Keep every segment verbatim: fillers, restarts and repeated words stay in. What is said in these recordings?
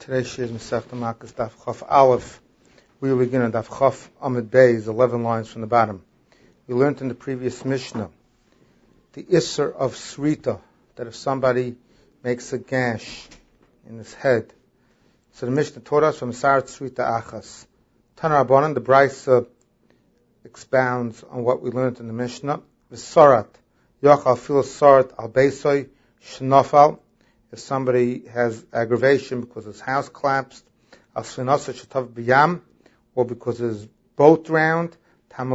Today's shir is Masechta Makkos Daf Chaf Aleph. We will begin on Daf Chaf Amud Beis, eleven lines from the bottom. We learned in the previous Mishnah the Isser of Srita, that if somebody makes a gash in his head. So the Mishnah taught us from Sarat Srita Achas. Tana Rabbanan, the Brisa expounds on what we learned in the Mishnah. V'sarat Yachal Fil Sarat Al Beisoy Shnafal. If somebody has aggravation because his house collapsed, or because his boat drowned, there's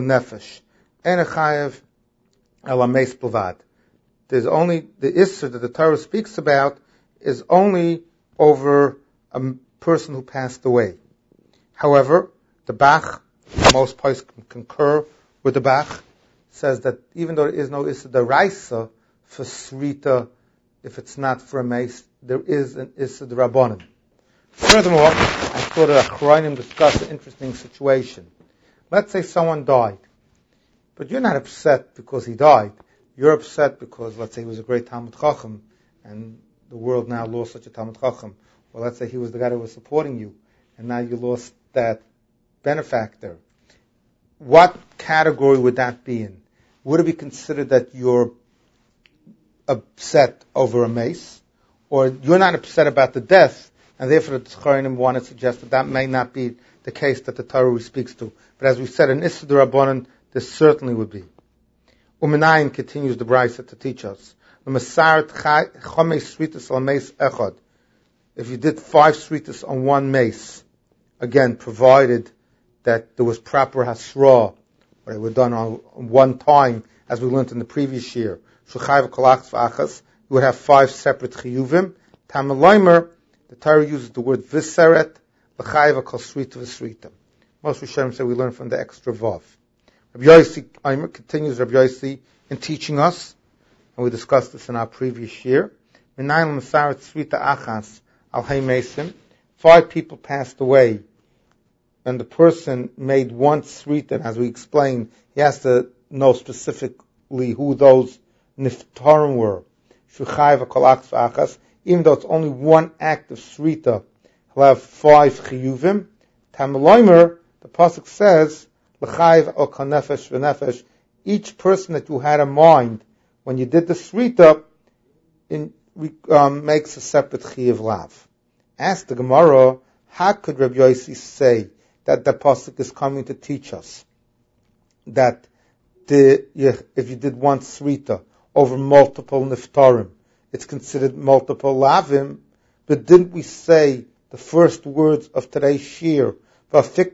only the Isser that the Torah speaks about is only over a person who passed away. However, the Bach, most places concur with the Bach, says that even though there is no Isser D'Oraisa for Srita, if it's not for a mace, there is an Issa D'Rabbanan. Furthermore, I thought that Achronim discussed an interesting situation. Let's say someone died, but you're not upset because he died. You're upset because, let's say, he was a great Talmud Chacham, and the world now lost such a Talmud Chacham. Or let's say he was the guy that was supporting you, and now you lost that benefactor. What category would that be in? Would it be considered that you're upset over a mace, or you're not upset about the death, and therefore the Tzcharim want to suggest that that may not be the case that the Torah speaks to. But as we said, in Issa D'Rabbanan, this certainly would be. Uminayin continues the Brisa to teach us. If you did five sritas on one mace, again, provided that there was proper hasra, or they were done on one time, as we learned in the previous year, you would have five separate chiyuvim. Tamalaymer, the Torah uses the word viseret, l'chayiv kol srita v'srita. Most Rishonim say we learn from the extra vav. Rabbi Yossi Aimer continues Rabbi Yossi in teaching us, and we discussed this in our previous year. Minayim l'masaret srita achas al hay mesim. Five people passed away, and the person made one srita, and as we explained, he has to know specifically who those niftarim were. Even though it's only one act of srita, he'll have five chiyuvim. Tamaloimer, the pasuk says, l'chayv al kanefesh v'nefesh. Each person that you had in mind when you did the srita in, um, makes a separate chiyuv lav. Ask the Gemara, how could Rabbi Yossi say that the pasuk is coming to teach us that the, if you did one srita over multiple niftarim, it's considered multiple lavim? But didn't we say the first words of today's shir, that the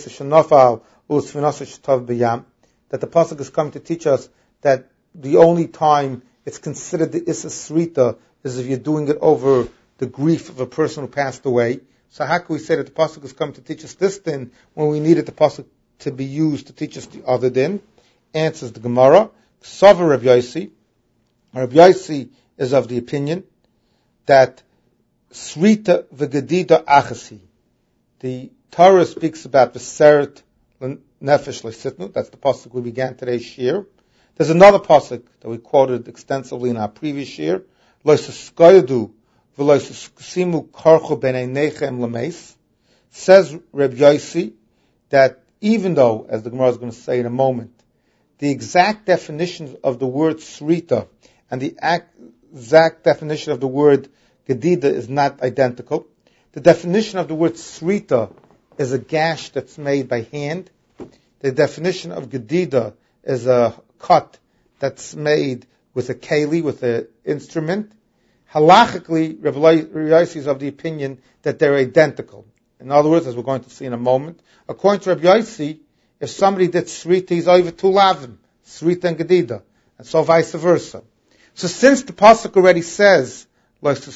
pasuk is coming to teach us that the only time it's considered the issa srita is if you're doing it over the grief of a person who passed away? So how can we say that the pasuk is coming to teach us this din when we needed the pasuk to be used to teach us the other din? Answers the Gemara. Sover Rabbi Yossi. Rabbi Yossi is of the opinion that Srita v'gedida achasi. The Torah speaks about the seret nefesh le'sitnu. That's the pasuk we began today's shir. There's another pasuk that we quoted extensively in our previous year. Lo'iseskayadu v'lo'isesimu karchu b'nei nechem l'meis. Says Rabbi Yossi that even though, as the Gemara is going to say in a moment, the exact definition of the word srita and the exact definition of the word gedida is not identical. The definition of the word srita is a gash that's made by hand. The definition of gedida is a cut that's made with a keli, with an instrument. Halachically, Rabbi Yossi is of the opinion that they're identical. In other words, as we're going to see in a moment, according to Rabbi Yossi, if somebody did srita, he's over two lavim, srita and gedida, and so vice versa. So since the pasuk already says, so that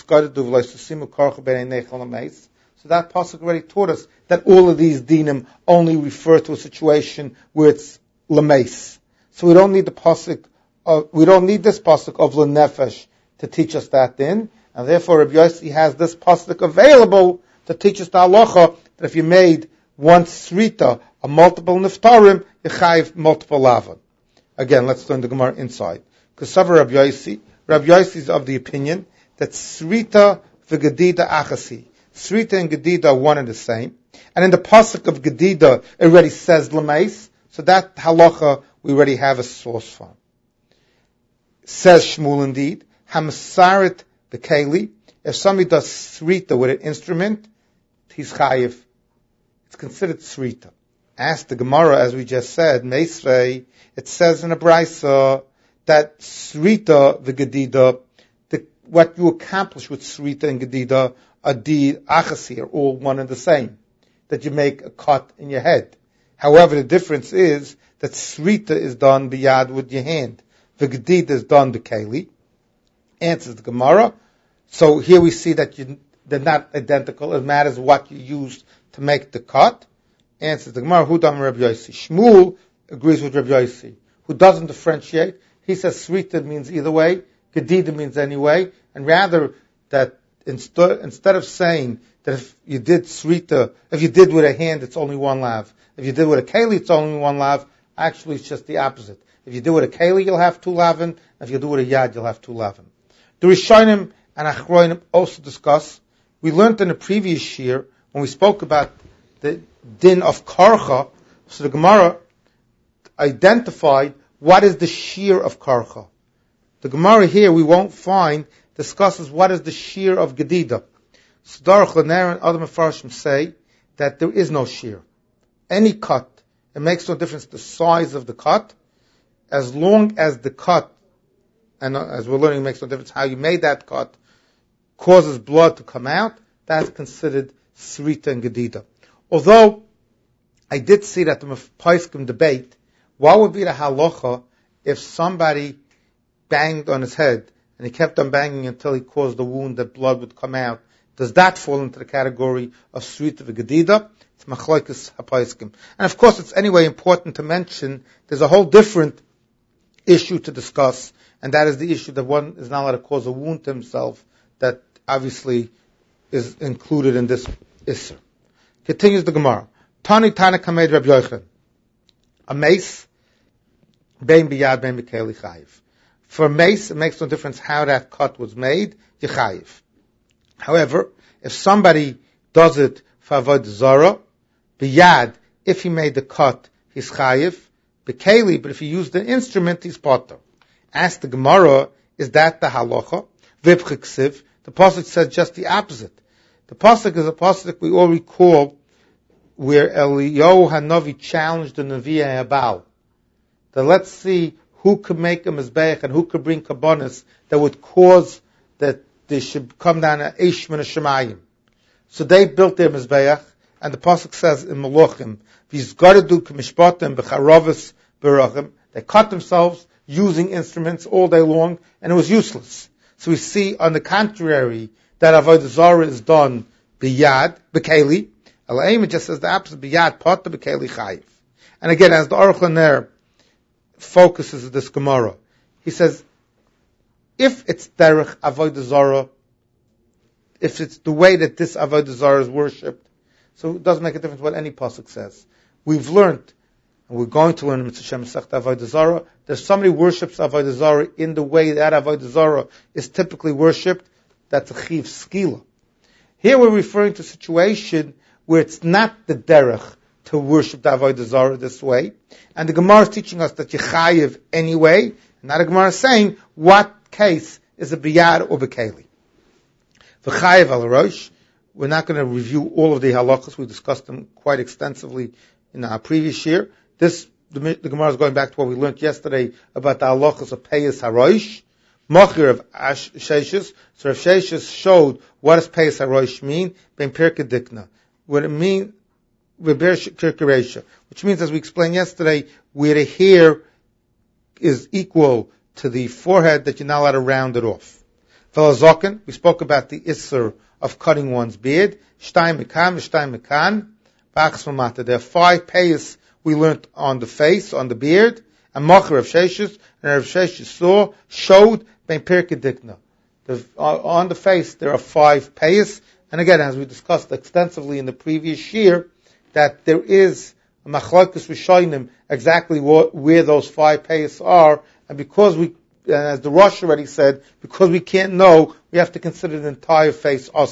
pasuk already taught us that all of these dinim only refer to a situation where it's lameis. So we don't need the pasuk, of, we don't need this pasuk of lenefesh to teach us that din, and therefore Rabbi Yossi has this pasuk available to teach us the halacha that if you made one srita, a multiple niftarim, you chayiv multiple lava. Again, let's learn the Gemara inside. Because Rabbi Yossi, Rabbi Yossi is of the opinion that srita v'gedida achasi, Srita and Gedida are one and the same. And in the pasuk of Gedida, it already says Lameis. So that halacha, we already have a source from. Says Shmuel indeed, Hamasarit Bekeli, if somebody does Srita with an instrument, he's chayiv. It's considered Srita. Ask the Gemara, as we just said, Meisrei, it says in a Braisa that Srita, the Gedida, the, what you accomplish with Srita and Gedida, Adi, Achasi, are all one and the same. That you make a cut in your head. However, the difference is that Srita is done biyad with your hand. The Gedida is done b'keli. Answers the Gemara. So here we see that you, they're not identical. It matters what you used to make the cut. Answers the Gemara. Hu dam Rabbi Yossi. Shmuel agrees with Rabbi Yossi, who doesn't differentiate. He says Srita means either way, Gedida means any way, and rather that instead instead of saying that if you did Srita, if you did with a hand, it's only one lav. If you did with a keli, it's only one lav. Actually, it's just the opposite. If you do with a keli, you'll have two lavin. If you do with a yad, you'll have two lavin. The Rishonim and Achronim also discuss. We learned in the previous year when we spoke about the din of karcha. So the Gemara identified what is the shear of karcha. The Gemara here we won't find discusses what is the shear of gedida. So Daruch Laner and other Mefarshim say that there is no shear. Any cut, it makes no difference the size of the cut, as long as the cut, and as we're learning, it makes no difference how you made that cut, causes blood to come out, that's considered Srita and Gedida. Although, I did see that the Paiskim debate, what would be the halacha if somebody banged on his head, and he kept on banging until he caused a wound that blood would come out? Does that fall into the category of Srita and Gedida? It's Machlokes HaPaiskim. And of course, it's anyway important to mention, there's a whole different issue to discuss, and that is the issue that one is not allowed to cause a wound to himself, that obviously is included in this Isser. Continues the Gemara. Tani Tana Kamed Reb Yochanan. A mace, bein biyad, bein b'keli chayiv. For a mace, it makes no difference how that cut was made, yechayiv. However, if somebody does it for avodah zara, biyad, if he made the cut, he's chayiv, b'keli, but if he used an instrument, he's potter. Ask the Gemara, is that the halacha? V'b'chiksiv, the pasuk says just the opposite. The pasuk is a pasuk we all recall where Eliyahu Hanavi challenged the Nevi'ah Habal. That let's see who could make a mizbeach and who could bring kabbonis that would cause that they should come down an eish min hashemayim. So they built their mizbeach, and the pasuk says in Meluchim, "V'yizgaradu k'mishpatim b'charovas berachim." They cut themselves using instruments all day long, and it was useless. So we see, on the contrary, that avodah zarah is done biyad, b'keli. Al-Aim, it just says the opposite, biyad, potter, b'keli, chayiv. And again, as the Aruch LaNer focuses this Gemara, he says, if it's derech avodah zarah, if it's the way that this avodah zarah is worshipped, so it doesn't make a difference what any pasuk says. We've learned, and we're going to learn in Mitzvah Shem Masechta Avodah Zarah, that if somebody worships avodah zarah in the way that avodah zarah is typically worshipped, that's a chiv skila. Here we're referring to a situation where it's not the derech to worship the avodah zarah this way, and the Gemara is teaching us that you chayiv anyway, and now the Gemara is saying what case is a biyad or bekeli. For chayiv al rosh, we're not going to review all of the halachas. We discussed them quite extensively in our previous year. This the, the Gemara is going back to what we learned yesterday about the halachas of peyas harosh, machir of ash sheishus. So Rav Sheishus showed what does peyas harosh mean? Ben pirkei dikna. What it means, which means, as we explained yesterday, where the hair is equal to the forehead, that you're not allowed to round it off. Velazoken, we spoke about the isser of cutting one's beard. Shtayim mekan, v'shtayim mekan, b'achas mamata. There are five payas we learned on the face, on the beard, and Machar of Sheshus, and Rav Sheshus saw, showed, ben pirkei dikna. On the face, there are five payas. And again, as we discussed extensively in the previous year, that there is a machlokes rishonim exactly what, where those five payas are, and because we, and as the Rosh already said, because we can't know, we have to consider the entire face usher.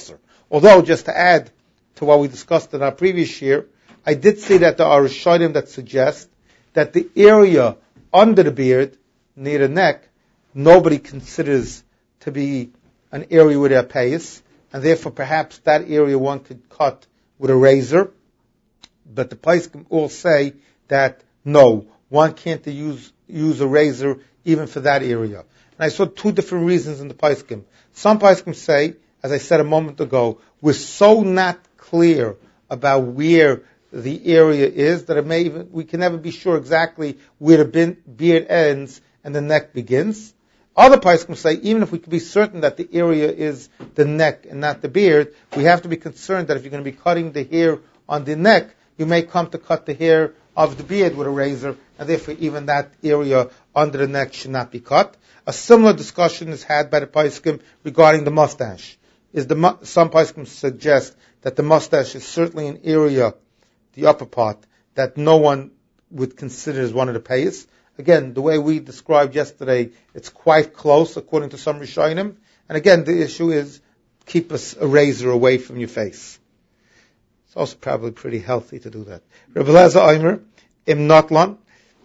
Although, just to add to what we discussed in our previous year, I did see that there are Rishonim that suggest that the area under the beard, near the neck, nobody considers to be an area with a payas, and therefore perhaps that area one could cut with a razor. But the Paiskim all say that no, one can't use use a razor even for that area. And I saw two different reasons in the Paiskim. Some Paiskim say, as I said a moment ago, we're so not clear about where the area is that it may even, we can never be sure exactly where the beard ends and the neck begins. Other Paiskim say, even if we could be certain that the area is the neck and not the beard, we have to be concerned that if you're going to be cutting the hair on the neck, you may come to cut the hair of the beard with a razor, and therefore even that area under the neck should not be cut. A similar discussion is had by the Paiskim regarding the mustache. Is the some Paiskim suggest that the mustache is certainly an area, the upper part, that no one would consider as one of the payas. Again, the way we described yesterday, it's quite close according to some Rishonim. And again, the issue is keep a, a razor away from your face. It's also probably pretty healthy to do that. Rebbe Lezer Omer, Im Notlan.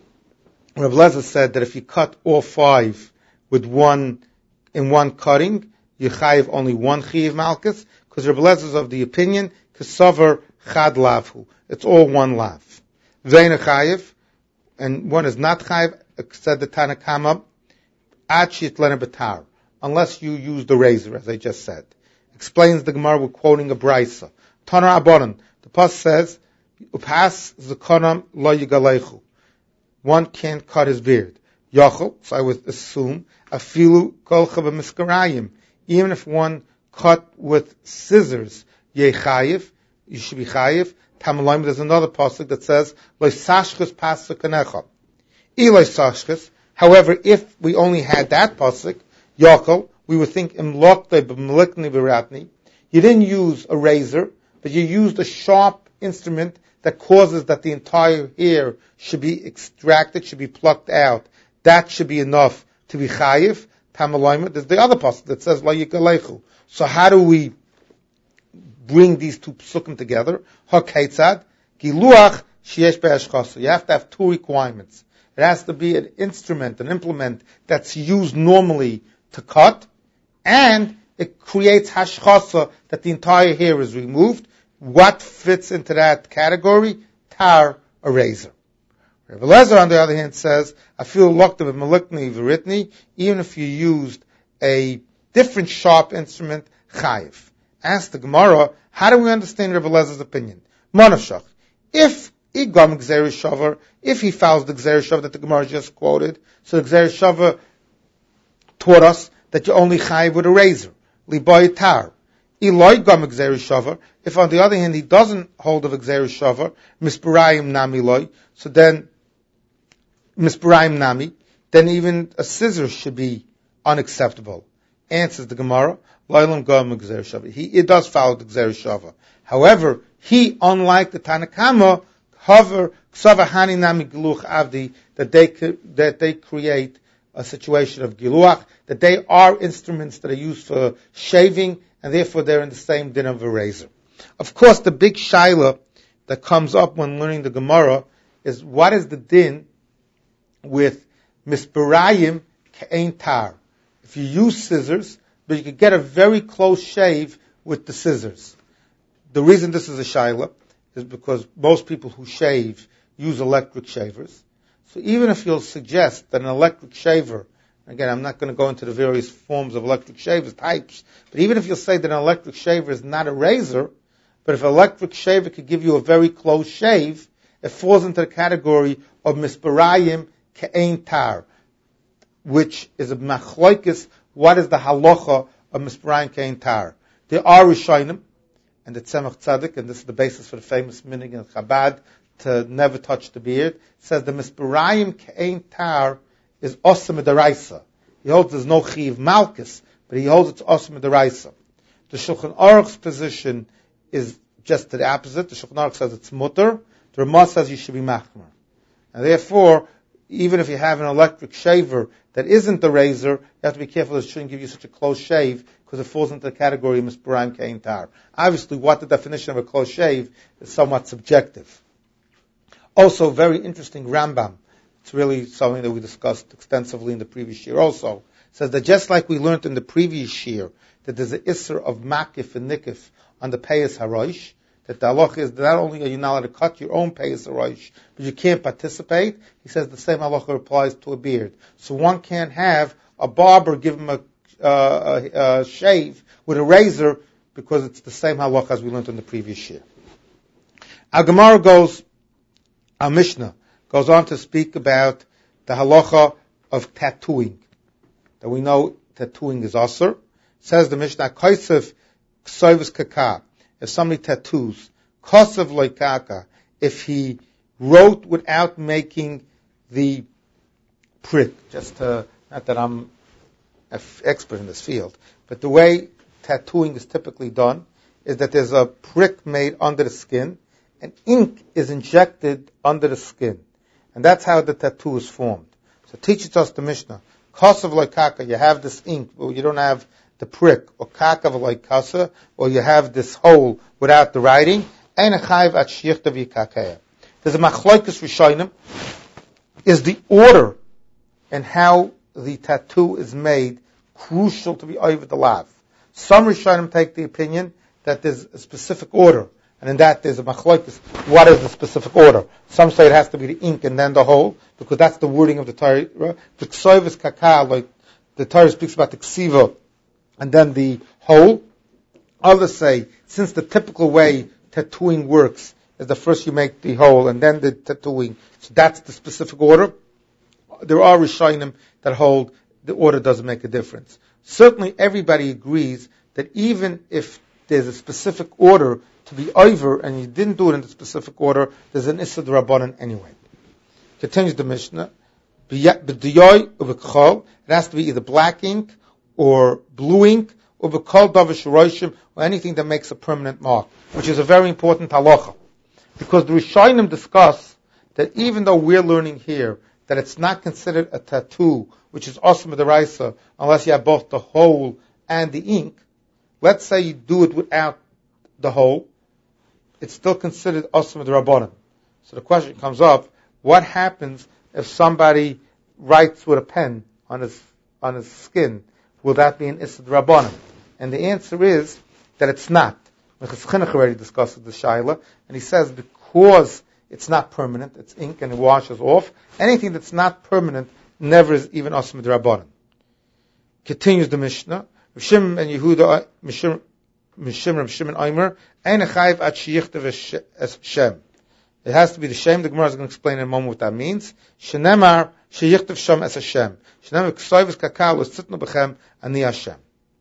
Rebbe Lezer said that if you cut all five with one, in one cutting, you chayiv only one chayiv malchus, because Rebbe Lezer is of the opinion, Kesavar chad lavhu. It's all one lav. Veina chayiv, and one is not chayiv, said the Tanakama, ad shitlena betar, unless you use the razor, as I just said. Explains the Gemara with quoting a brisa. Tanar Abonon, the pas says, Upas zakonam lo yigalechu. One can't cut his beard. Yachol, so I would assume, afilu kolcha b'miskarayim. Even if one cut with scissors, yechayiv, you should be chayiv. Tamalayim, there's another pasuk that says, lo sashchus pasuk kanecha. Iloi sashchus. However, if we only had that pasuk, Yachol, we would think imlokte b'melikni b'ratni. You didn't use a razor, but you used a sharp instrument that causes that the entire hair should be extracted, should be plucked out. That should be enough to be chayiv. Tamalayim, there's the other pasuk that says lo yigalechu. So how do we bring these two psukim together? HaKeitzad, Giluach sheyesh be'ashchasa. You have to have two requirements. It has to be an instrument, an implement that's used normally to cut, and it creates hashchasa, that the entire hair is removed. What fits into that category? Tar, a razor. Rebbe Lezer, on the other hand, says, I feel locked of malikni v'ritni, even if you used a different sharp instrument, chayiv. Ask the Gemara, how do we understand Rebbe Lezer's opinion? Monavshach. If igam gzeri shavar, if he follows the gzeri shavar that the Gemara just quoted, so the gzeri shavar taught us that you only chayiv with a razor. Liboy tar. Iloi gam gzeri shavar. If on the other hand he doesn't hold of a gzeri shavar, misparayim nami loy, so then misparayim nami, then even a scissor should be unacceptable. Answers the Gemara, loylam gam gzeri shavar. He it does follow the gzeri shavar. However, he, unlike the Tanakama, hover ksava hani nami giluch avdi, that they that they create a situation of giluach, that they are instruments that are used for shaving, and therefore they're in the same din of a razor. Of course, the big shaila that comes up when learning the Gemara is, what is the din with misparayim ke'ein tar? If you use scissors, but you could get a very close shave with the scissors. The reason this is a shaila is because most people who shave use electric shavers. So even if you'll suggest that an electric shaver, again, I'm not going to go into the various forms of electric shavers, types, but even if you'll say that an electric shaver is not a razor, but if an electric shaver could give you a very close shave, it falls into the category of misparayim ke'ein tar, which is a machloikis. What is the halacha of misparayim ke'ein tar? There are Rishonim, and the Tzemach Tzedek, and this is the basis for the famous minig in Chabad, to never touch the beard, says the misparayim ke'ein tar is osam deraisa. He holds there's no chiv malchus, but he holds it's osam deraisa. The Shulchan Aruch's position is just the opposite. The Shulchan Aruch says it's mutter. The Ramah says you should be machmer. And therefore, even if you have an electric shaver that isn't a razor, you have to be careful that it shouldn't give you such a close shave, because it falls into the category of Misbaraim Kein Tar. Obviously, what the definition of a close shave is somewhat subjective. Also, very interesting Rambam. It's really something that we discussed extensively in the previous year also. It says that just like we learned in the previous year that there's an Isser of Makif and Nikif on the Peyas HaRosh, that the halacha is that not only are you not allowed to cut your own Peyas HaRosh, but you can't participate. He says the same halacha applies to a beard. So one can't have a barber give him a, uh, a, a shave with a razor, because it's the same halacha as we learned in the previous year. Our Gemara goes, our Mishnah goes on to speak about the halacha of tattooing. That we know tattooing is asur. Says the Mishnah, Kaisef Ksovus Kaka, if somebody tattoos, Kosev Loikaka, if he wrote without making the prick, just to, not that I'm an expert in this field, but the way tattooing is typically done is that there's a prick made under the skin, and ink is injected under the skin. And that's how the tattoo is formed. So teaches us the Mishnah, Kosev Loikaka, you have this ink, but you don't have the prick, or kakav like kasa, or you have this hole without the writing. There's a machloikus rishonim. Is the order and how the tattoo is made crucial to be over the lav? Some rishonim take the opinion that there's a specific order, and in that there's a machloikus. What is the specific order? Some say it has to be the ink and then the hole, because that's the wording of the Torah. The ksoiv is kaka, like the Torah speaks about the ksiva, and then the hole. Others say, since the typical way tattooing works is the first you make the hole and then the tattooing, so that's the specific order. There are Rishonim that hold the order doesn't make a difference. Certainly everybody agrees that even if there's a specific order to be over and you didn't do it in the specific order, there's an Issa D'Rabbanan anyway. Continues the Mishnah, it has to be either black ink or blue ink, or v'kol davar shoroshim, or anything that makes a permanent mark, which is a very important halacha. Because the Rishonim discuss that even though we're learning here that it's not considered a tattoo, which is awesome d'oraisa, unless you have both the hole and the ink, let's say you do it without the hole, it's still considered awesome d'Rabbanan. So the question comes up, what happens if somebody writes with a pen on his on his skin? Will that be an Issa D'Rabbanan? And the answer is that it's not. Mechas Chinuch already discusses the Shaila, and he says because it's not permanent, it's ink and it washes off, anything that's not permanent never is even Issa D'Rabbanan. Continues the Mishnah, Mishim and Yehuda, Mishim and Shimon Aimer, Ein Chayv at Sheyichtav Shem. It has to be the Shem. The Gemara is going to explain in a moment what that means. Shenemar Sheyichtav Shem es Hashem. Shenemar Ksayvus Kakal was Tzitnu Bechem Ani Hashem.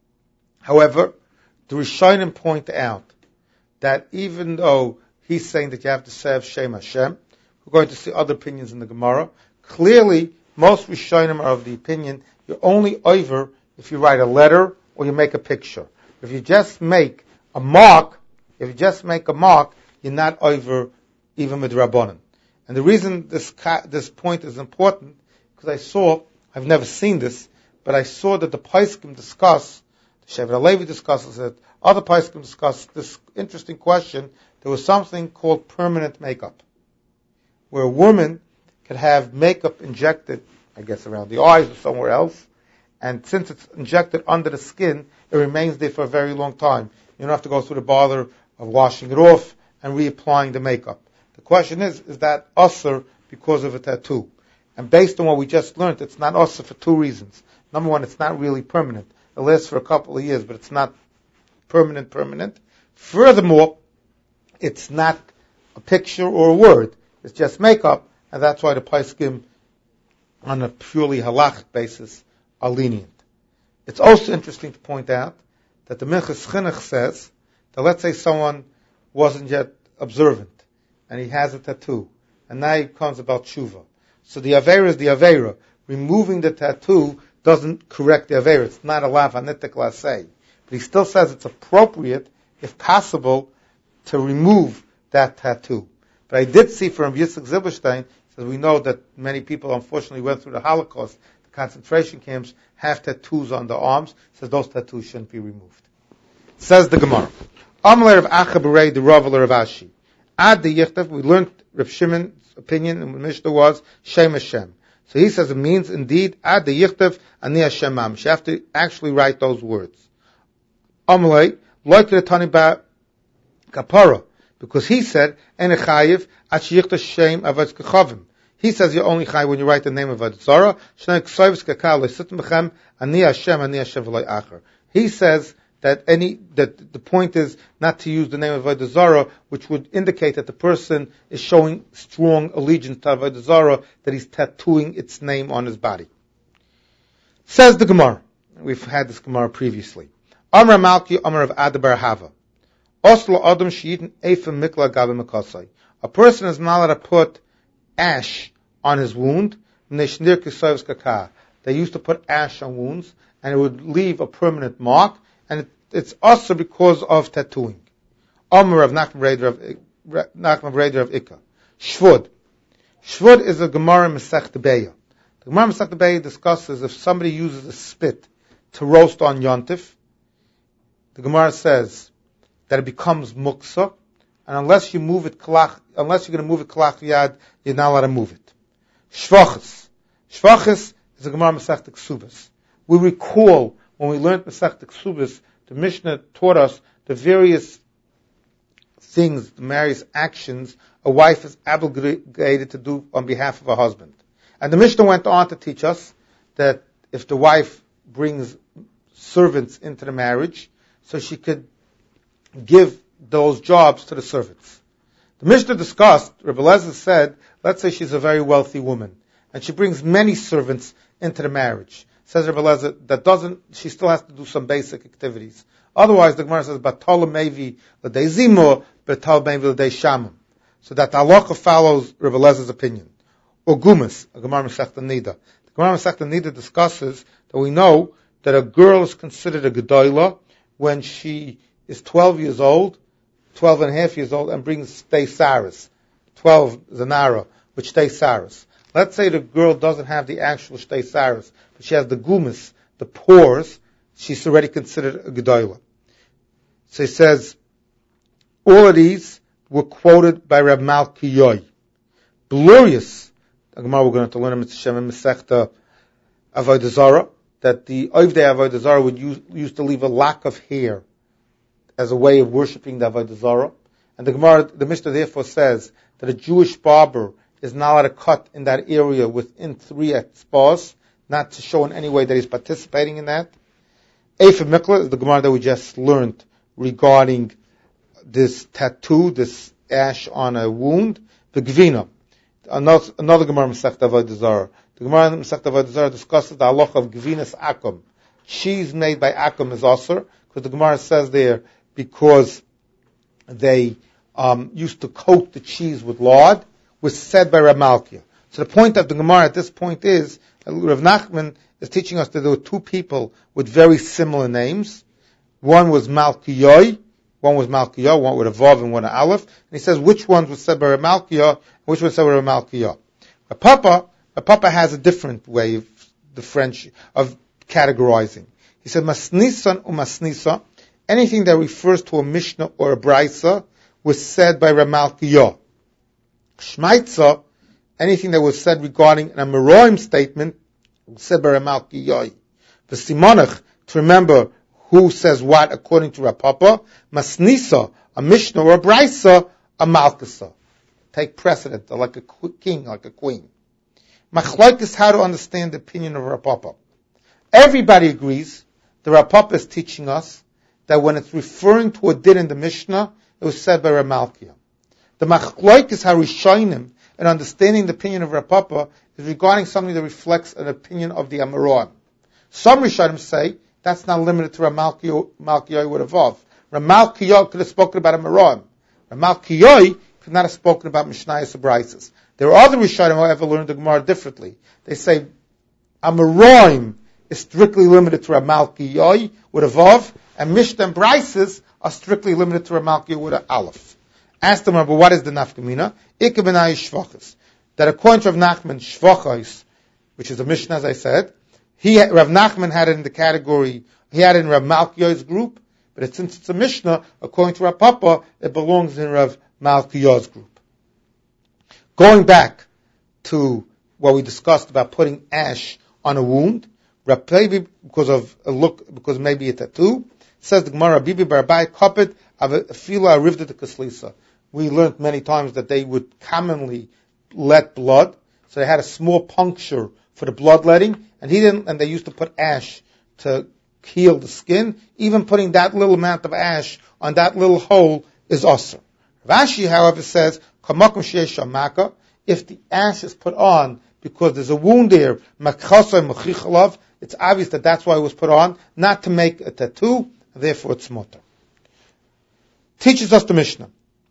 However, the Rishonim point out that even though he's saying that you have to say Shem Hashem, we're going to see other opinions in the Gemara. Clearly, most Rishonim are of the opinion you're only over if you write a letter or you make a picture. If you just make a mark, if you just make a mark, you're not over even with Rabbanan. And the reason this this point is important, because I saw, I've never seen this, but I saw that the Paiskim discuss, the Shevet HaLevi discusses it, other Paiskim discuss this interesting question. There was something called permanent makeup, where a woman could have makeup injected, I guess around the eyes or somewhere else, and since it's injected under the skin, it remains there for a very long time. You don't have to go through the bother of washing it off and reapplying the makeup. The question is, is that usur because of a tattoo? And based on what we just learned, it's not usur for two reasons. Number one, it's not really permanent. It lasts for a couple of years, but it's not permanent, permanent. Furthermore, it's not a picture or a word. It's just makeup, and that's why the Paiskim, on a purely halachic basis, are lenient. It's also interesting to point out that the Minchas Chinuch says that let's say someone wasn't yet observant, and he has a tattoo, and now he comes about tshuva. So the Aveira is the Aveira. Removing the tattoo doesn't correct the Aveira. It's not a lav hanitik lasei. But he still says it's appropriate, if possible, to remove that tattoo. But I did see from Yitzchak Zilberstein, So we know that many people unfortunately went through the Holocaust, the concentration camps, have tattoos on their arms. Says those tattoos shouldn't be removed. Says the Gemara. Amalei Rav Acha Berei the Rav Rav Ashi. Ad the Yichtav, we learned Rav Shimon's opinion, and the Mishnah was Shem Hashem. So he says it means indeed Ad the Yichtav Ani Hashem Am. You have to actually write those words. Amalei like the Tani Ba Kapara, because he said En Chayiv At Yichtav Shem Avad Kachavim. He says you're only chayiv when you write the name of Avodah Zarah. Shnei Ksayvus Kakal Leisitim Bechem Ani Hashem Ani Hashem V'Loi Acher. He says that any that the point is not to use the name of Avodah Zarah, which would indicate that the person is showing strong allegiance to Avodah Zarah, that he's tattooing its name on his body. Says the Gemara. We've had this Gemara previously. Amar Malki Amar of Adabar Hava. Oslo Adam Shiyidin Eifim Mikla Gabe Makasai. A person is not allowed to put ash on his wound. They used to put ash on wounds, and it would leave a permanent mark, and it, it's also because of tattooing. Omer of Nachman Reder of Ikka. Shvud. Shvud is a Gemara Masech Beya. The Gemara Masech Beya discusses if somebody uses a spit to roast on Yontif, the Gemara says that it becomes muksa, and unless you move it kalach, unless you're going to move it kalach yad, you're not allowed to move it. Shvachis. Shvachis is a Gemara Masech Ksubas. We recall when we learned Masech Ksubas, the Mishnah taught us the various things, the various actions a wife is obligated to do on behalf of her husband. And the Mishnah went on to teach us that if the wife brings servants into the marriage, so she could give those jobs to the servants. The Mishnah discussed, Rebbe Lezer said, let's say she's a very wealthy woman, and she brings many servants into the marriage. Says Rebbe Lezer, that doesn't, she still has to do some basic activities. Otherwise, the Gemara says, Batala Mevi l'dei Zimo, Batala Mevi l'dei Shamim. So that the halacha follows Rebbe Lezer's opinion. Or Gumas, a Gemara Masechta Nida. The Gemara Masechta Nida discusses that we know that a girl is considered a Gedolah when she is twelve years old, twelve and a half years old, and brings Shtei Saras, twelve Zanara, with Shtei Saras. Let's say the girl doesn't have the actual Shtei Saras, but she has the Gumas, the pores, she's already considered a Gedolah. So he says, all of these were quoted by Reb Malki Yoy. Glorious, the Gemara we're going to learn in Mitzvah in Masechta Avodah Zarah, that the Ovdei Avodah Zarah would use, used to leave a lock of hair as a way of worshipping the Avodah Zarah. And the Gemara, the Mishnah therefore says that a Jewish barber is not allowed to cut in that area within three etzbahs, not to show in any way that he's participating in that. Eifim Mikla is the Gemara that we just learned regarding this tattoo, this ash on a wound. The Gvina, another, another Gemara Masechta Avodah Zarah. The Gemara Masechta Avodah Zarah discusses the halacha of Gvinas Akum. Cheese made by Akum is also, because the Gemara says there, because they um, used to coat the cheese with lard, was said by Rav Malkia. So the point of the Gemara at this point is, Rav Nachman is teaching us that there were two people with very similar names. One was Malkiyoy, one was Malkiyoh, one with a Vav and one with an Aleph. And he says which ones were said by Rav Malkiyoh, and which was said by Rav Malkiyoh. Rav Papa, Rav Papa has a different way of the French, of categorizing. He said, Masnisan or Masnisa, anything that refers to a Mishnah or a Braisa was said by Rav Malkiyoh. Shmaitza, anything that was said regarding an Amoraim statement, was said by Rav Malkiyoh. The Simonach, to remember who says what according to Rav Papa, Masnisa, a Mishnah or a Braisa, a Malkasa. Take precedent, like a king, like a queen. Machlaik is how to understand the opinion of Rav Papa. Everybody agrees the Rav Papa is teaching us that when it's referring to a din in the Mishnah, it was said by Rav Malkiah. The Machlaik is how Rishonim, and understanding the opinion of Rav Papa, is regarding something that reflects an opinion of the Amoraim. Some Rishonim say that's not limited to Rav Malkiah with a Vav. Rav Malkiah could have spoken about Amoraim. Rav Malkiah could not have spoken about Mishnayos Abraisos. There are other Rishonim, however, learned the Gemara differently. They say Amoraim is strictly limited to Rav Malkiah with a Vav, and Mishnah and Braisos are strictly limited to Rav Malkiah with an Aleph. Ask them, but what is the nafkamina? Ika b'nai shvachas. that according to Rav Nachman, Shvachos, which is a Mishnah, as I said, he, Rav Nachman had it in the category, he had it in Rav Malkiah's group, but it, since it's a Mishnah, according to Rav Papa, it belongs in Rav Malkiah's group. Going back to what we discussed about putting ash on a wound, Rav Levi, because of a look, because maybe a tattoo, says the Gemara, Bibi Barabai Kopet Afila Arivda de Kaslisa. We learned many times that they would commonly let blood, so they had a small puncture for the bloodletting, and he didn't, and they used to put ash to heal the skin. Even putting that little amount of ash on that little hole is asur. Rashi, however, says, Kamakum sheyesh shamaka, if the ash is put on because there's a wound there, it's obvious that that's why it was put on, not to make a tattoo, therefore it's mutter. Teaches us the Mishnah.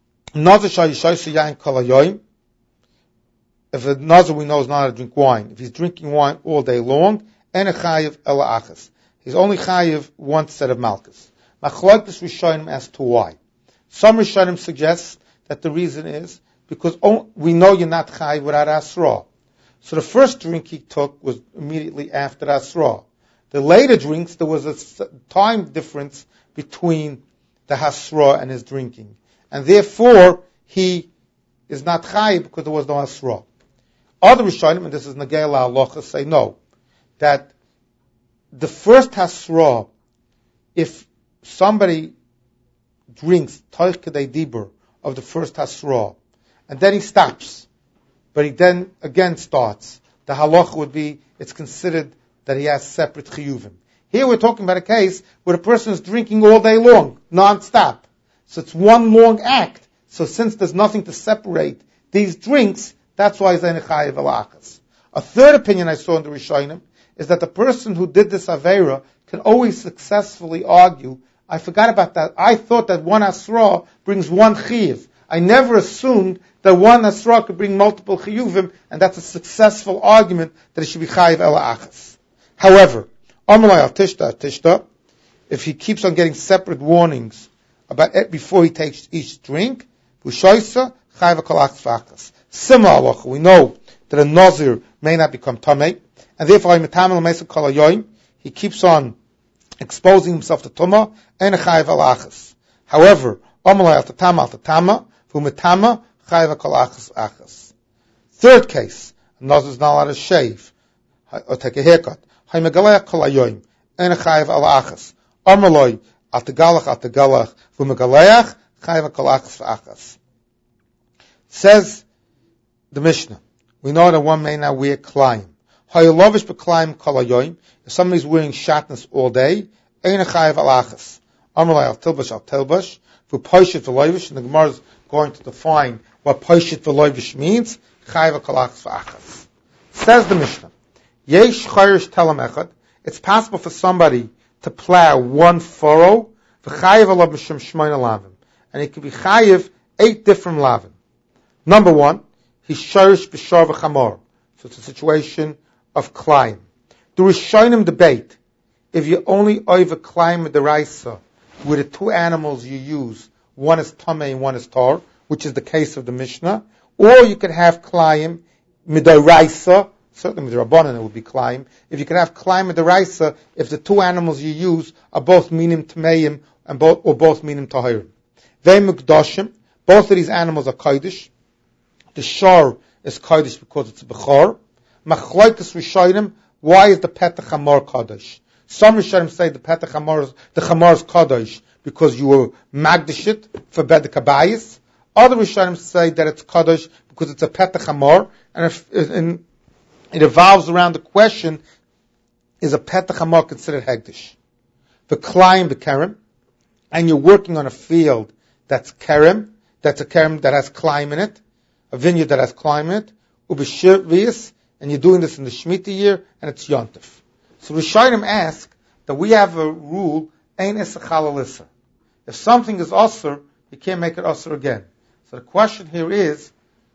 If a nazir we know is not allowed to drink wine, if he's drinking wine all day long, en chayiv ela achas. He's only chayiv one set of malchus. Machlokes Rishonim as to why. Some Rishonim suggest that the reason is because we know you're not chayiv without asra. So the first drink he took was immediately after asra. The later drinks, there was a time difference between the hasra and his drinking, and therefore he is not chayiv because there was no asra. Other Rishonim, and this is Nagei La'alocha, say no, that the first hasra, if somebody drinks toich kedei dibur of the first hasra, and then he stops, but he then again starts, the halacha would be, it's considered that he has separate chiyuvim. Here we're talking about a case where the person is drinking all day long, non-stop. So it's one long act. So since there's nothing to separate these drinks, that's why he's ein chayiv ela achas. A third opinion I saw in the Rishonim is that the person who did this avera can always successfully argue, I forgot about that, I thought that one asra brings one chiyuv. I never assumed that one asra could bring multiple chiyuvim, and that's a successful argument that it should be chayiv ela achas. However, amalai al tishta tishta, if he keeps on getting separate warnings about it before he takes each drink, v'shoisa chayiv kol achas. Similar, we know that a nazir may not become tamei, and therefore he keeps on exposing himself to tumah and chayiv al achas. However, amalai al tatama al tatama v'umetama chayiv kol achas achas. Third case, a nazir is not allowed to shave or take a haircut. Haimegalech kol hayoim and chayiv al achas. Amalai al tegalach al tegalach v'umegalech chayiv kol achas achas. Says the Mishnah, we know that one may not wear klaim. Hayolovish b'klaim kol hayoim. If somebody's wearing shatnez all day, ein chayiv al achas. Amalai al tilbash al tilbash v'poishit v'loivish. And the Gemara is going to define what poishit v'loivish means. Chayiv kol achas v'achas. Says the Mishnah, yesh chayrish telam echad. It's possible for somebody to plow one furrow v'chayiv alav b'shem shmoina lavim, and it could be chayiv eight different lavim. Number one, he's sharish b'shar v'chamor. So it's a situation of climb. The Rishonim debate if you only over climb the raisa with the two animals you use, one is tamei and one is tar, which is the case of the Mishnah, or you could have climb midoraisa, certainly midorabanan it would be climb. If you could have climb midoraisa, if the two animals you use are both minim tameim and both or both minim tahirim. They mukdashim. Both of these animals are kodesh. The shar is kodesh because it's a bechor. Machlokes Rishonim, why is the petach hamor kodesh? Some Rishonim say the petach hamor is, the hamor is kodesh because you were magdashit for bedek habayis. Other Rishonim say that it's kodesh because it's a petach hamor, and, if, and it evolves around the question: is a petach hamor considered hegdish? The klayim the kerem, and you're working on a field that's kerem, that's a kerem that has climb in it, a vineyard that has climb in it, ubishir vias, and you're doing this in the Shemitah year, and it's Yontif. So Rishonim ask that we have a rule, ein esachal alisa. If something is osur, you can't make it osur again. So the question here is,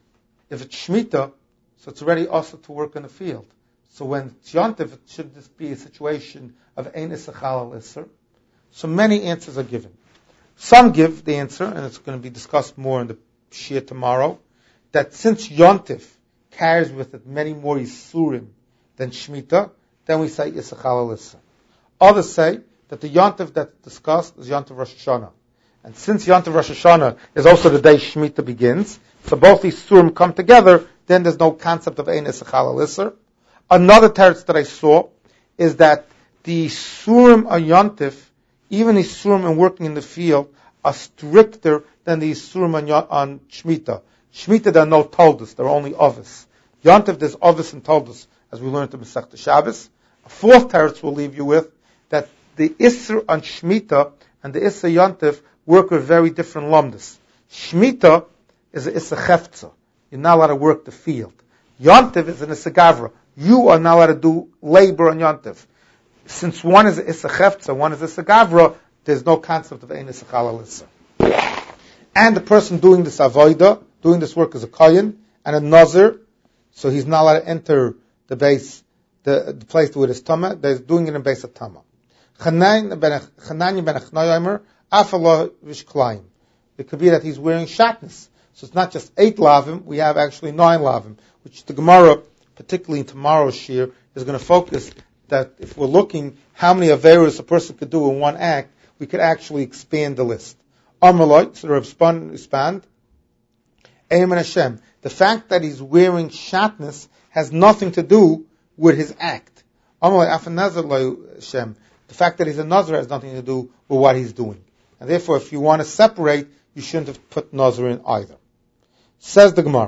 if it's Shemitah, so it's already osur to work in the field. So when it's Yontif, it should this be a situation of ein esachal alisa? So many answers are given. Some give the answer, and it's going to be discussed more in the Shia tomorrow, that since Yontif carries with it many more Yisurim than Shemitah, then we say Issa Chalal Issa. Others say that the Yontif that's discussed is Yontif Rosh Hashanah. And since Yontif Rosh Hashanah is also the day Shemitah begins, so both these Surim come together, then there's no concept of Ein Issa Chalal Issa. Another teretz that I saw is that the Surim on Yontif, even the Surim and working in the field, are stricter than the Surim on, on Shemitah. Shemitah, there are no Toldos, there are only Ovis. Yontif, there's Ovis and Toldos, as we learned in Masechta Shabbos. A fourth teretz we'll leave you with, that the Isser on Shemitah and the Isser Yontif work with very different lumdas. Shemitah is an Isser Chefza. You're not allowed to work the field. Yontif is an Isser Gavra. You are not allowed to do labor on Yontif. Since one is an Isser Chefza, one is Isser Gavra, there's no concept of Ein Isser Chalal Issa. And the person doing this avoida, doing this work is a kohen and a nazir, so he's not allowed to enter the base, the, the place where it's tama. They're doing it in base of tama. Chananya ben Achnai Afallah v'shklayim. It could be that he's wearing shatnez. So it's not just eight lavim, we have actually nine lavim, which the Gemara, particularly in tomorrow's shir, is going to focus that if we're looking how many averos a person could do in one act, we could actually expand the list. Amalot, so Rav expand. Amen Hashem. The fact that he's wearing shatnez has nothing to do with his act. Amalot Afanazar Hashem. The fact that he's a nazar has nothing to do with what he's doing. And therefore, if you want to separate, you shouldn't have put nazar in either. Says the Gemara.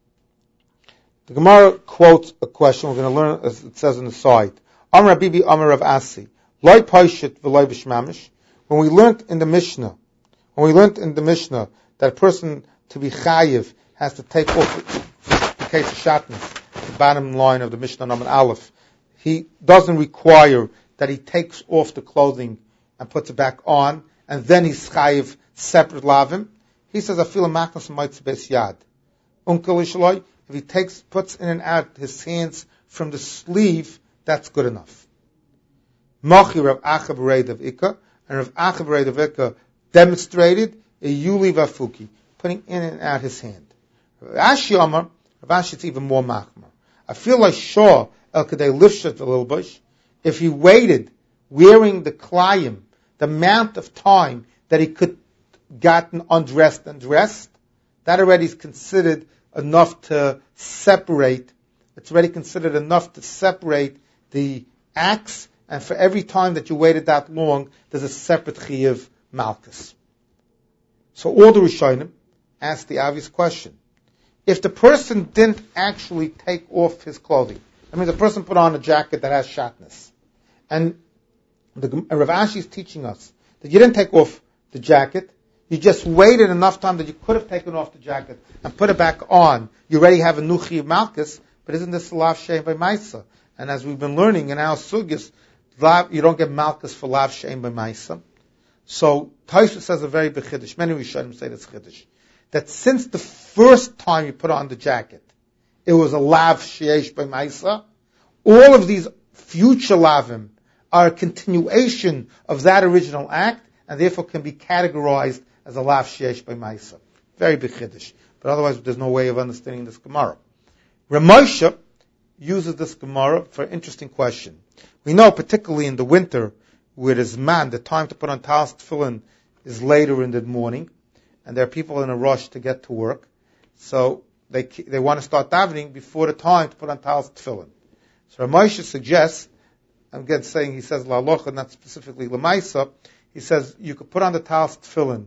The Gemara quotes a question we're going to learn, as it says on the side. Amar Bibi Amar Rav Asi. Loi Paishit v'loi b'shmamish. When we learned in the Mishnah, when we learned in the Mishnah that a person to be chayiv has to take off the case of shatnez, the bottom line of the Mishnah Naman Aleph, he doesn't require that he takes off the clothing and puts it back on, and then he's chayiv separate lavim. He says, I feel a machnas mitzvah bes yad. Unkel ishloi, if he takes, puts in and out his hands from the sleeve, that's good enough. Machi Rav Acha B'Reid of Ikka, and Rav Acha B'Reid of Ikka demonstrated a yuli vafuki, putting in and out his hand. Rav Ashi Amar, Rav Ashi is even more machmer. I feel like Shaw El Kadei Lifshat V'Lilbush, if he waited, wearing the klayim, the amount of time that he could gotten undressed and dressed, that already is considered enough to separate. It's already considered enough to separate the acts, and for every time that you waited that long, there's a separate chiyuv malchus. So all the Rishonim ask the obvious question. If the person didn't actually take off his clothing, I mean the person put on a jacket that has shatnez, and the Rav Ashi is teaching us that you didn't take off the jacket, you just waited enough time that you could have taken off the jacket and put it back on. You already have a nuchi of malchus, but isn't this lav shein by maisa? And as we've been learning in our sugis, you don't get malchus for lav shein by maisa. So Taisha says a very big chiddush. Many Rishonim say that's chiddush. That since the first time you put on the jacket, it was a lav sheish by maisa, all of these future lavim are a continuation of that original act, and therefore can be categorized as a lav sheish by maisa. Very big chiddush. But otherwise, there's no way of understanding this Gemara. Ramosha uses this Gemara for an interesting question. We know, particularly in the winter, where there's man, the time to put on talis tefillin is later in the morning, and there are people in a rush to get to work, so they they want to start davening before the time to put on talis tefillin. So Ramosha suggests, I'm again saying, he says la'alocha, not specifically l'maisa, he says you could put on the talis tefillin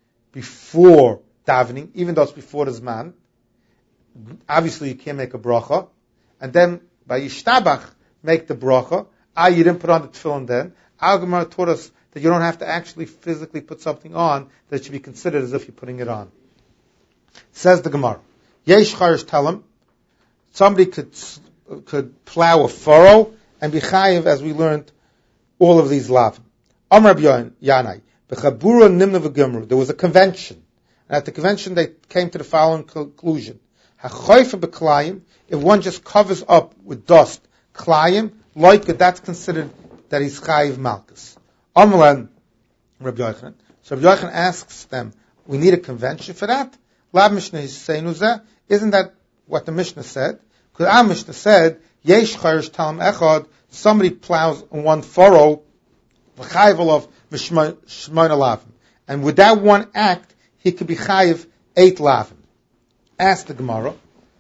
before davening, even though it's before the zman. Obviously, you can't make a bracha, and then by yishtabach make the bracha. Ah, you didn't put on the tefillin then. Our Gemara taught us that you don't have to actually physically put something on that should be considered as if you're putting it on. Says the Gemara, Yesh charish talam, somebody could could plow a furrow and be chayiv, as we learned, all of these lavim. Amar Yanai, b'chabura nimna v'gemru. There was a convention, and at the convention they came to the following conclusion: Hachoyfa b'klayim. If one just covers up with dust, klayim, like it, that's considered that he's chayiv malchus. Amar Rabbi Yochanan. So Rabbi Yochanan asks them, we need a convention for that? Lav mishnah hiseinuzeh. Isn't that what the Mishnah said. Because our Mishnah said, Yesh chayrish talam echad, somebody plows in one furrow, v'chayiv of shmoina lavim. And with that one act, he could be chayiv eight lavim. Asked the Gemara,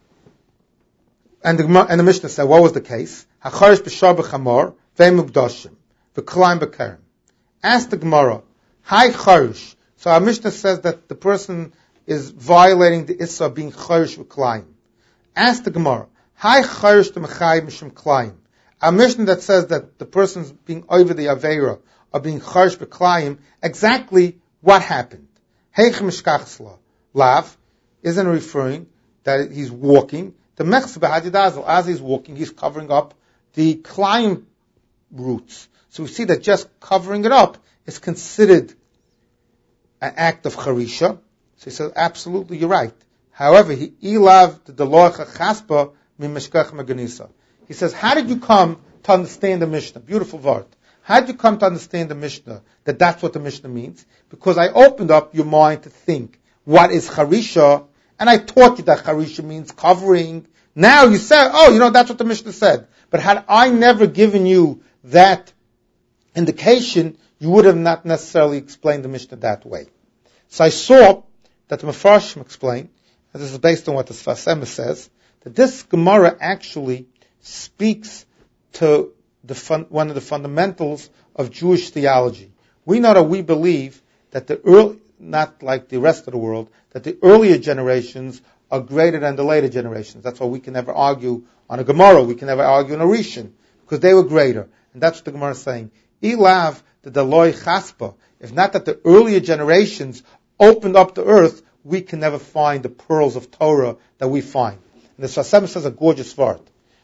and the, and the Mishnah said, what was the case? Hacharish b'shar b'chamor, ve'mugdoshim, v'klayim b'kerem. Asked the Gemara, Hi charish. So our Mishnah says that the person is violating the issa of being charish v'klayim. Asked the Gemara, Hi charish to mechayim mishum klayim. Our Mishnah that says that the person's being over the aveira of being charish v'klayim, exactly what happened? Heich mishkachsla. Lav isn't referring that he's walking. The mechs b'hadidazel, as he's walking, he's covering up the klayim roots. So we see that just covering it up is considered an act of charisha. So he says, absolutely, you're right. However, he ilav the delocha chaspa min meshkach maganisa. He says, how did you come to understand the Mishnah? Beautiful word. How did you come to understand the Mishnah? That that's what the Mishnah means? Because I opened up your mind to think, what is charisha? And I taught you that charisha means covering. Now you said, oh, you know, that's what the Mishnah said. But had I never given you that indication, you would have not necessarily explained the Mishnah that way. So I saw that the Mefarshim explained, and this is based on what the Sfas Emes says, that this Gemara actually speaks to the fun, one of the fundamentals of Jewish theology. We know that we believe that the early, not like the rest of the world, that the earlier generations are greater than the later generations. That's why we can never argue on a Gemara, we can never argue on a Rishon, because they were greater. And that's what the Gemara is saying. Ilav the Daloi Chaspa. If not that the earlier generations opened up the earth, we can never find the pearls of Torah that we find. And the Sfas Emes says a gorgeous word.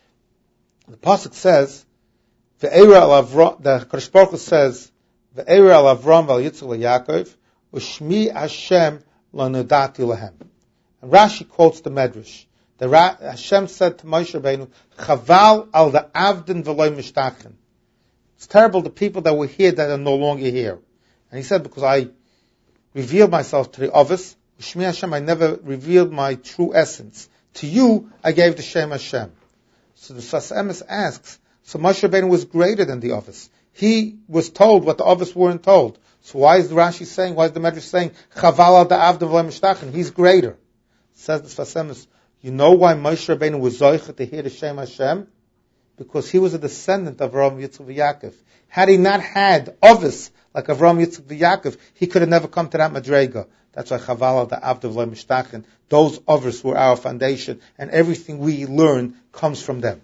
The pasuk says, "Ve'era al Avram." The Kadosh Baruch Hu says, "Ve'era al Avram val Yitzchak Yaakov, u'shmi Hashem lanodati lahem." And Rashi quotes the Medrash. The Ra- Hashem said to Moshe Rabbeinu, "Chaval al the avdin v'loy mishtachin." It's terrible the people that were here that are no longer here. And he said, because I revealed myself to the others, Shmi Hashem, I never revealed my true essence. To you, I gave the Shem Hashem. So the Sfas Emes asks, so Moshe Rabbeinu was greater than the others. He was told what the others weren't told. So why is the Rashi saying, why is the Medrash saying, Chaval al da'avd v'lo mishtachin? He's greater. Says the Sfas Emes, you know why Moshe Rabbeinu was zoicha to hear the Shem Hashem? Because he was a descendant of Avraham, Yitzchak, Yaakov. Had he not had others like Avraham, Yitzchak, Yaakov, he could have never come to that madrega. That's why Chaval the Avd v'lo mishtachin. Those others were our foundation, and everything we learn comes from them.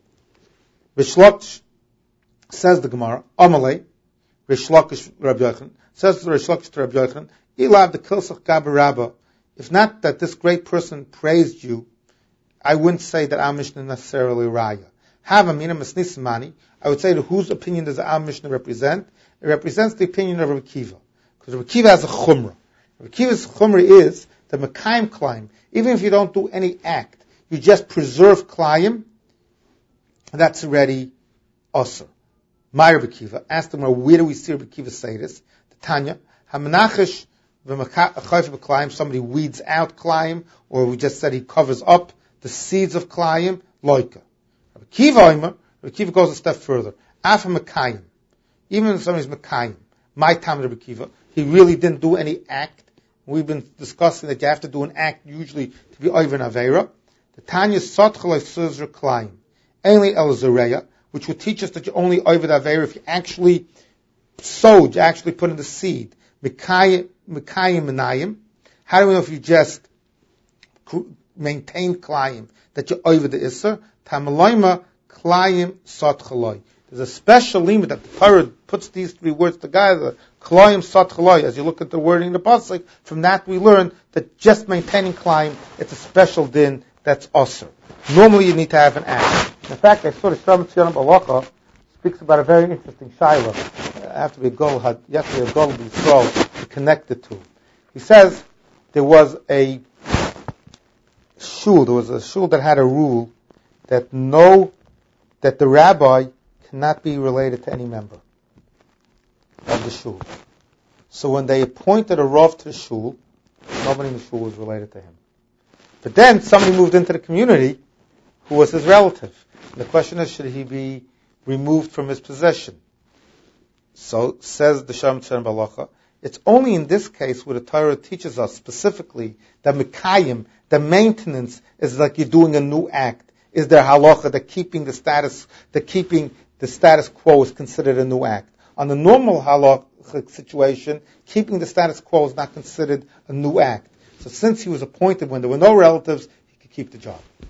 Rish Lakish says the Gemara, Amalei, Rish Lakish Rabbi Yochanan, says the Rish Lakish to Rabbi Yochanan, Ilav the Kilsach Gaber Rabba. If not that this great person praised you, I wouldn't say that our Mishnah is necessarily Raya. Have a mina masnismani. I would say that whose opinion does our Mishnah represent? It represents the opinion of Rabbi Kiva. Because Rabbi Kiva has a chumrah. Rabbi Kiva's chumrah is the Mekayim Klayim. Even if you don't do any act, you just preserve Klayim, that's already Osir. My Rabbi Kiva. Asked him, where do we see Rabbi Kiva say this? The Tanya, Hamanachish v'machayf b'Klayim, somebody weeds out Klayim, or we just said he covers up the seeds of Klayim, loika. Rabbi Kiva Omer, Rabbi Kiva goes a step further. Afa Mekayim. Even if somebody's Mekayim, my time Rabbi Kiva, he really didn't do any act. We've been discussing that you have to do an act usually to be over an Aveira. The Tanya Sotchalai Suzra Klayim. Ainly El Zareya, which would teach us that you only over the Aveira if you actually sowed, you actually put in the seed. Mekayim Menayim. How do we know if you just maintain Klayim, that you're over the Isser? Tamalayma Klayim Sotchalai. There's a special limit that the Torah puts these three words together. Klayim Sotchalai. As you look at the wording in the pasuk, from that we learn that just maintaining Klayim, it's a special din that's osir. Normally you need to have an act. In fact, I saw the Shem Tzionah Balacha speaks about a very interesting shayla. I have to be a goal, you have to be a goal to be strong to connect the two. He says there was a shul, there was a shul that had a rule that no, that the rabbi cannot be related to any member of the shul. So when they appointed a rav to the shul, nobody in the shul was related to him. But then somebody moved into the community who was his relative. And the question is, should he be removed from his possession? So, says the Shem Tzedem Balacha, it's only in this case where the Torah teaches us specifically that Mekayim, the maintenance, is like you're doing a new act. Is there halacha that keeping the status, that keeping the status quo is considered a new act? On the normal halachic situation, keeping the status quo is not considered a new act. So since he was appointed when there were no relatives, he could keep the job.